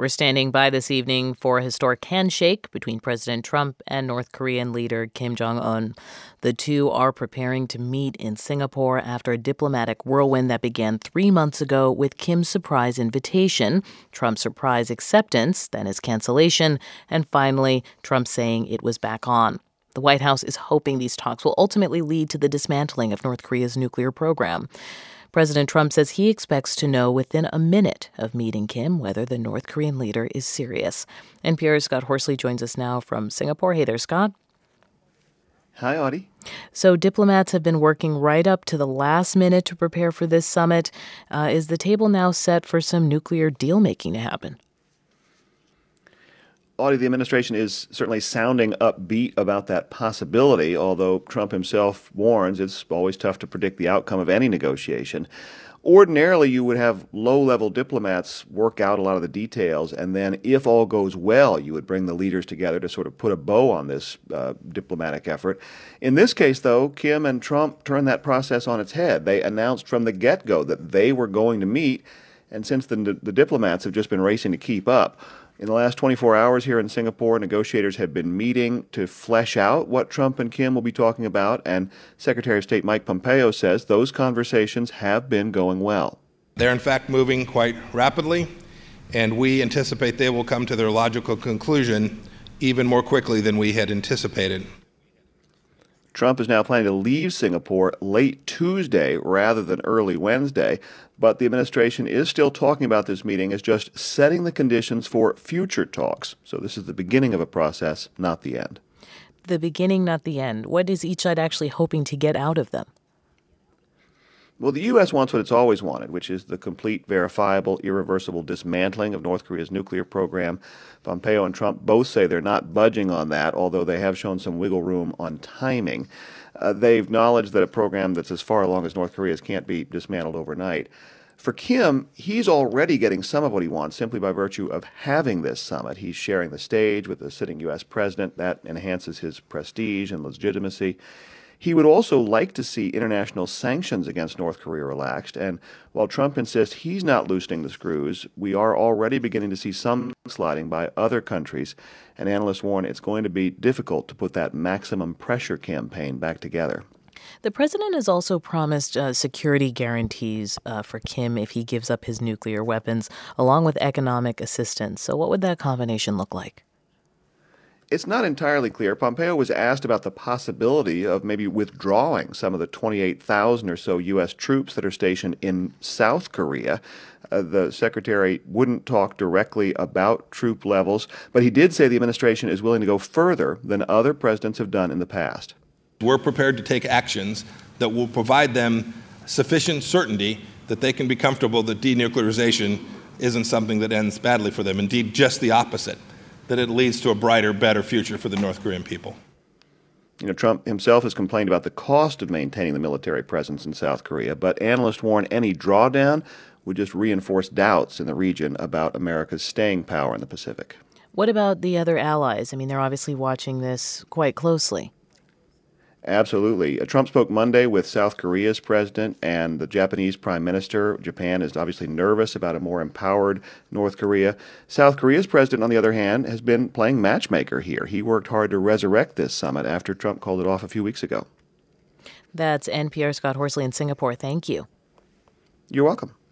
We're standing by this evening for a historic handshake between President Trump and North Korean leader Kim Jong-un. The two are preparing to meet in Singapore after a diplomatic whirlwind that began 3 months ago with Kim's surprise invitation, Trump's surprise acceptance, then his cancellation, and finally, Trump saying it was back on. The White House is hoping these talks will ultimately lead to the dismantling of North Korea's nuclear program. President Trump says he expects to know within a minute of meeting Kim whether the North Korean leader is serious. NPR's Scott Horsley joins us now from Singapore. Hey there, Scott. Hi, Audie. So diplomats have been working right up to the last minute to prepare for this summit. Is the table now set for some nuclear deal-making to happen? Audie, the administration is certainly sounding upbeat about that possibility, although Trump himself warns it's always tough to predict the outcome of any negotiation. Ordinarily, you would have low-level diplomats work out a lot of the details, and then if all goes well, you would bring the leaders together to sort of put a bow on this diplomatic effort. In this case, though, Kim and Trump turned that process on its head. They announced from the get-go that they were going to meet, and since the diplomats have just been racing to keep up, in the last 24 hours here in Singapore, negotiators have been meeting to flesh out what Trump and Kim will be talking about, and Secretary of State Mike Pompeo says those conversations have been going well. They're in fact moving quite rapidly, and we anticipate they will come to their logical conclusion even more quickly than we had anticipated. Trump is now planning to leave Singapore late Tuesday rather than early Wednesday, but the administration is still talking about this meeting as just setting the conditions for future talks. So this is the beginning of a process, not the end. The beginning, not the end. What is each side actually hoping to get out of them? Well, the U.S. wants what it's always wanted, which is the complete, verifiable, irreversible dismantling of North Korea's nuclear program. Pompeo and Trump both say they're not budging on that, although they have shown some wiggle room on timing. They've acknowledged that a program that's as far along as North Korea's can't be dismantled overnight. For Kim, he's already getting some of what he wants simply by virtue of having this summit. He's sharing the stage with the sitting U.S. president. That enhances his prestige and legitimacy. He would also like to see international sanctions against North Korea relaxed, and while Trump insists he's not loosening the screws, we are already beginning to see some sliding by other countries, and analysts warn it's going to be difficult to put that maximum pressure campaign back together. The president has also promised security guarantees for Kim if he gives up his nuclear weapons, along with economic assistance. So what would that combination look like? It's not entirely clear. Pompeo was asked about the possibility of maybe withdrawing some of the 28,000 or so U.S. troops that are stationed in South Korea. The secretary wouldn't talk directly about troop levels, but he did say the administration is willing to go further than other presidents have done in the past. We're prepared to take actions that will provide them sufficient certainty that they can be comfortable that denuclearization isn't something that ends badly for them. Indeed, just the opposite, that it leads to a brighter, better future for the North Korean people. You know, Trump himself has complained about the cost of maintaining the military presence in South Korea, but analysts warn any drawdown would just reinforce doubts in the region about America's staying power in the Pacific. What about the other allies? I mean, they're obviously watching this quite closely. Absolutely. Trump spoke Monday with South Korea's president and the Japanese prime minister. Japan is obviously nervous about a more empowered North Korea. South Korea's president, on the other hand, has been playing matchmaker here. He worked hard to resurrect this summit after Trump called it off a few weeks ago. That's NPR's Scott Horsley in Singapore. Thank you. You're welcome.